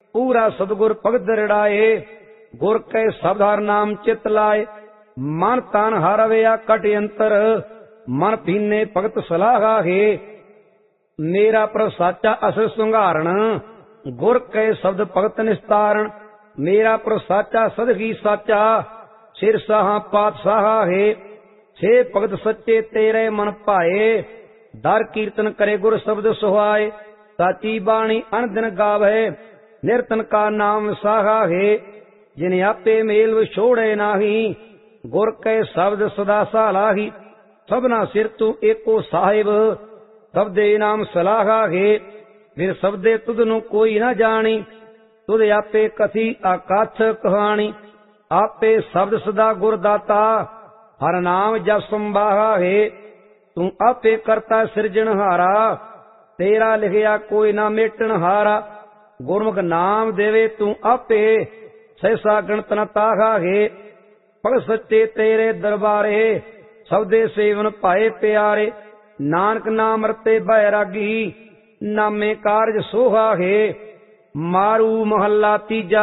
पूरा सतगुर भगत दृढ़ाए। गुर कै शब्द हर नाम चित लाए। मन तन हर अवया कट अंतर। मन पीने भगत सलाहा है। मेरा प्रभ साचा असल सुंगारण। गुर कै शब्द भगत निस्तारण। मेरा प्रभ साचा सदगी साचा। सिर साहा पातशाहा है। छे भगत सच्चे तेरे मन पाए। दर कीर्तन करे गुर शब्द सुहाए। साची बाणी अनदिन गावे। निरतन का नाम साहा है। जिन आपे मेल छोड़े नाही। गुर कै शब्द सदा सालाही। सबना सिर तू एको साहिब। शब्दे नाम सलाहा है। फिर शब्दे तुद नु कोई न जानी। तुद आपे कथी आकाथ कहानी। आपे शब्द सदा गुरदाता। हर नाम जप संबाहा है। तू आपे करता सिरजनहारा। तेरा लिखिया कोई ना मेटन हारा। गुरमुख नाम देवे तू आपे। सहसा गणत न ताहा है। भगत सच्चे तेरे दरबारे। सबदे सेवन पाए प्यारे। नानक नाम रते बैरागी। नामे कारज सोहा है। मारू महला तीजा।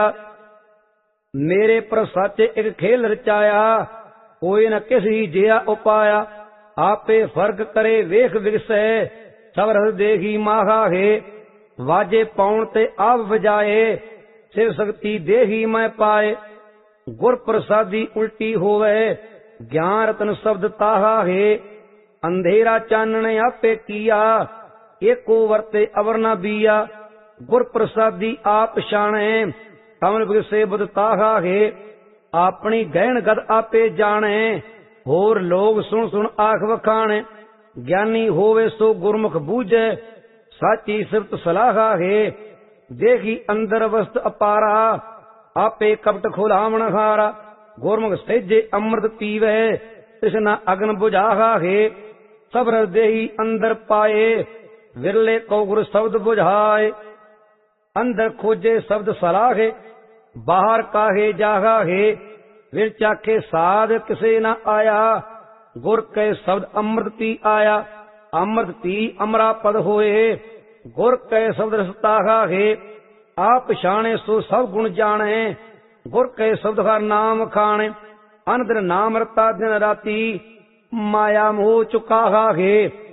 मेरे पर साचे एक खेल रचाया। कोई न किसी जिया उपाया। आपे फर्क करे वेख विगसै। सब रस देखी माहा है। वाजे पाउन ते आप बजाए। शिव शक्ति देही मैं पाए। गुर प्रसादी उल्टी होवे। ज्ञान रतन शब्द ताहा है। अंधेरा चानने आपे किया। एको वर्ते अवर न बिया। गुर प्रसादी आप शाणे। कमल बिगसे बुध ताहा है। अपनी गहन गद आपे जाने। होर लोग सुन सुन आख वखाणे। ज्ञानी होवे सो गुरमुख बूझे। साची सिफत सलाहा है। देखी अंदर वस्त अपारा। आपे कपट खुलावण हारा। गुरमुख सहजे अमृत पीवे। तृष्णा अग्न बुझाहा है। सब रस देही अंदर पाए। विरले को गुरु शब्द बुझाए। अंदर खोजे शब्द सलाहे। बाहर काहे जाहा है। विर चाखे साध किसे न आया। गुर कै शब्द अमृत पी आया। अमृत पी अमरा पद होए। गुर कै शब्द रसताहा है। आप शाणे सो सब गुण जाने। गुर कै शब्द हर नाम खाणे। अनदर नाम रता दिन राती। माया मोह चुकाहा है।